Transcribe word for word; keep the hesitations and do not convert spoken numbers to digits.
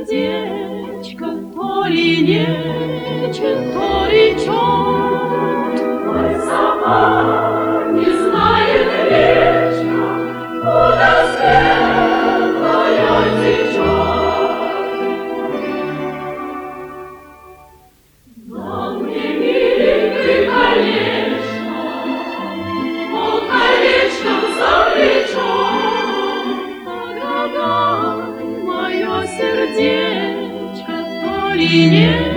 сердечко то ли нечет, то ли чет. Ой, сама не знает речка, куда светлая течет. Да мне милый ты, конечно, но колечком завлечен. Погадай, мое сердечко то ли нет,